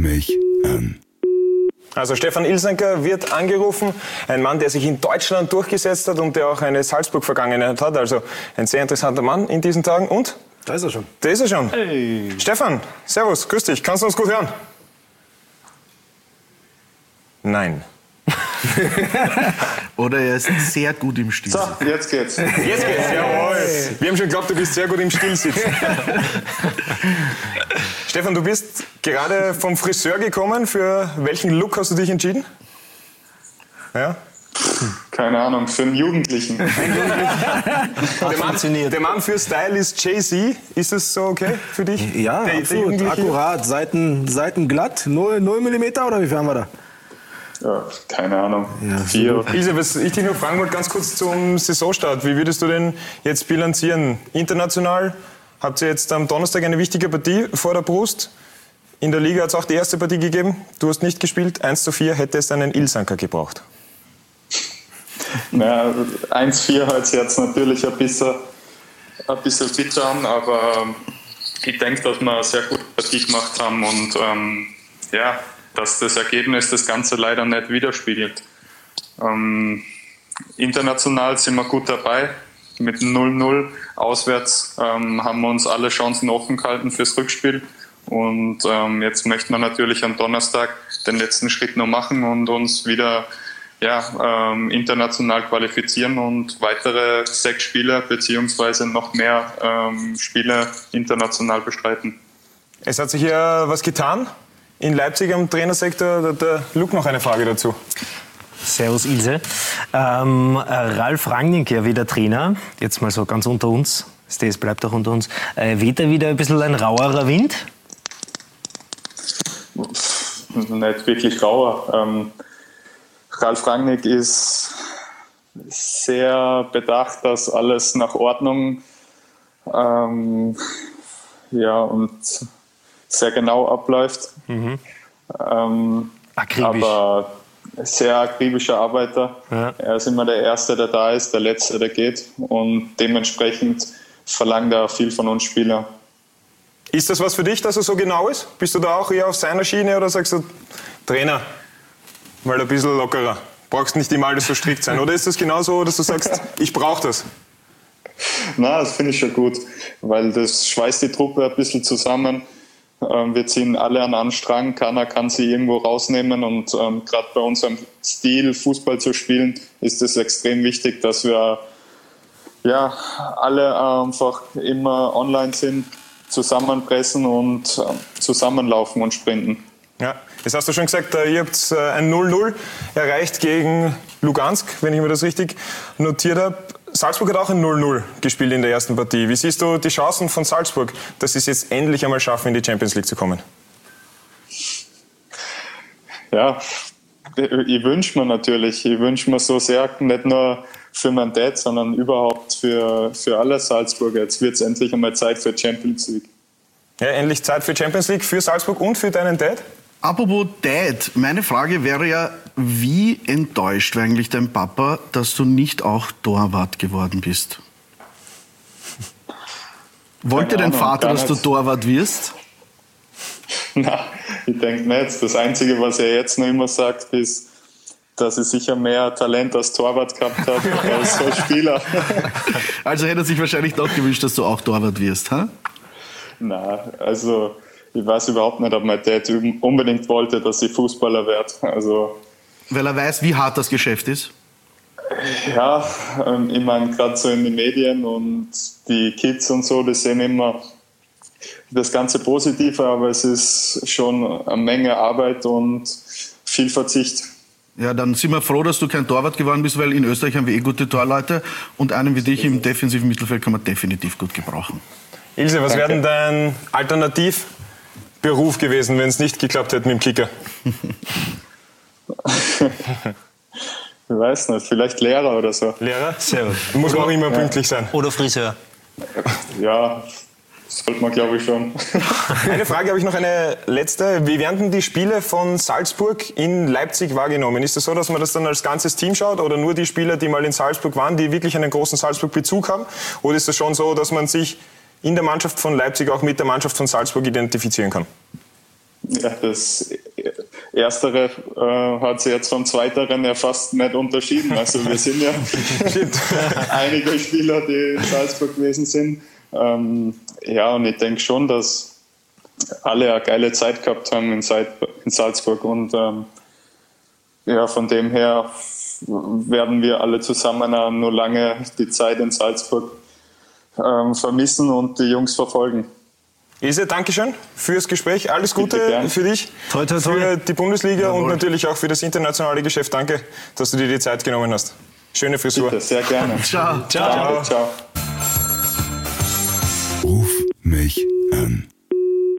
mich an. Also Stefan Ilsanker wird angerufen, ein Mann, der sich in Deutschland durchgesetzt hat und der auch eine Salzburg-Vergangenheit hat. Also ein sehr interessanter Mann in diesen Tagen. Und? Da ist er schon. Da ist er schon. Hey. Stefan, servus, grüß dich. Kannst du uns gut hören? Nein. Oder er ist sehr gut im Stil. So, jetzt geht's. Jetzt geht's, jawohl. Wir haben schon geglaubt, du bist sehr gut im Stillsitzen. Stefan, du bist gerade vom Friseur gekommen. Für welchen Look hast du dich entschieden? Ja? Keine Ahnung, für einen Jugendlichen. Der Mann für Style ist Jay-Z. Ist das so okay für dich? Ja, absolut. Akkurat. Seiten glatt. 0 mm oder wie viel haben wir da? Ja, keine Ahnung. Ja, 4. Ilse, was ich dich noch fragen wollte, ganz kurz zum Saisonstart. Wie würdest du denn jetzt bilanzieren? International habt ihr jetzt am Donnerstag eine wichtige Partie vor der Brust. In der Liga hat es auch die erste Partie gegeben. Du hast nicht gespielt. 1:4 hätte es einen Ilsanker gebraucht. Naja, 1:4 hört sich jetzt natürlich ein bisschen bitter an, aber ich denke, dass wir eine sehr gute Partie gemacht haben und dass das Ergebnis das Ganze leider nicht widerspiegelt. International sind wir gut dabei. Mit 0-0 auswärts haben wir uns alle Chancen offen gehalten fürs Rückspiel. Und jetzt möchten wir natürlich am Donnerstag den letzten Schritt noch machen und uns wieder international qualifizieren und weitere 6 Spiele beziehungsweise noch mehr Spiele international bestreiten. Es hat sich ja was getan. In Leipzig am Trainersektor, der Luke noch eine Frage dazu. Servus Ilse. Ralf Rangnick, ja wieder Trainer, jetzt mal so ganz unter uns, es bleibt auch unter uns. Weht da wieder ein bisschen ein rauerer Wind? Nicht wirklich rauer. Ralf Rangnick ist sehr bedacht, dass alles nach Ordnung und sehr genau abläuft. Akribisch. Aber sehr akribischer Arbeiter. Ja. Er ist immer der Erste, der da ist, der Letzte, der geht. Und dementsprechend verlangt er viel von uns Spielern. Ist das was für dich, dass er so genau ist? Bist du da auch eher auf seiner Schiene oder sagst du, Trainer, mal ein bisschen lockerer? Brauchst nicht immer alles so strikt sein. Oder ist das genauso, dass du sagst, ich brauche das? Na, das finde ich schon gut, weil das schweißt die Truppe ein bisschen zusammen. Wir ziehen alle an einen Strang, keiner kann sie irgendwo rausnehmen und gerade bei unserem Stil, Fußball zu spielen, ist es extrem wichtig, dass wir alle einfach immer online sind, zusammenpressen und zusammenlaufen und sprinten. Ja, jetzt hast du schon gesagt, ihr habt ein 0-0 erreicht gegen Lugansk, wenn ich mir das richtig notiert habe. Salzburg hat auch ein 0-0 gespielt in der ersten Partie. Wie siehst du die Chancen von Salzburg, dass sie es jetzt endlich einmal schaffen, in die Champions League zu kommen? Ja, ich wünsche mir natürlich. Ich wünsche mir so sehr, nicht nur für meinen Dad, sondern überhaupt für alle Salzburger. Jetzt wird es endlich einmal Zeit für Champions League. Ja, endlich Zeit für Champions League für Salzburg und für deinen Dad? Apropos Dad, meine Frage wäre ja, wie enttäuscht war eigentlich dein Papa, dass du nicht auch Torwart geworden bist? Wollte dein Vater, dass du Torwart wirst? Na, ich denke nicht. Das Einzige, was er jetzt noch immer sagt, ist, dass er sicher mehr Talent als Torwart gehabt hat als als Spieler. Also hätte er sich wahrscheinlich doch gewünscht, dass du auch Torwart wirst, ha? Na, also ich weiß überhaupt nicht, ob mein Dad unbedingt wollte, dass ich Fußballer werde. Also, weil er weiß, wie hart das Geschäft ist? Ja, ich meine, gerade so in den Medien und die Kids und so, die sehen immer das Ganze Positive, aber es ist schon eine Menge Arbeit und viel Verzicht. Ja, dann sind wir froh, dass du kein Torwart geworden bist, weil in Österreich haben wir gute Torleute und einen wie dich im defensiven Mittelfeld kann man definitiv gut gebrauchen. Ilse, was wäre denn dein Alternativberuf gewesen, wenn es nicht geklappt hätte mit dem Kicker? Ich weiß nicht, vielleicht Lehrer oder so. Lehrer? Sehr gut. Muss man auch immer pünktlich sein. Oder Friseur? Ja, sollte man, glaube ich, schon. Eine Frage habe ich noch, eine letzte. Wie werden denn die Spiele von Salzburg in Leipzig wahrgenommen? Ist es so, dass man das dann als ganzes Team schaut oder nur die Spieler, die mal in Salzburg waren, die wirklich einen großen Salzburg-Bezug haben? Oder ist es schon so, dass man sich in der Mannschaft von Leipzig auch mit der Mannschaft von Salzburg identifizieren kann? Ja, das Erstere hat sich jetzt vom Zweiteren ja fast nicht unterschieden. Also wir sind ja einige Spieler, die in Salzburg gewesen sind. Ja, und ich denke schon, dass alle eine geile Zeit gehabt haben in Salzburg. Und ja, von dem her werden wir alle zusammen nur lange die Zeit in Salzburg vermissen und die Jungs verfolgen. Ilse, Dankeschön fürs Gespräch. Alles Gute für dich, toi, toi, toi. für die Bundesliga und natürlich auch für das internationale Geschäft. Danke, dass du dir die Zeit genommen hast. Schöne Frisur. Bitte, sehr gerne. Ciao. Ciao. Ciao. Ruf mich an.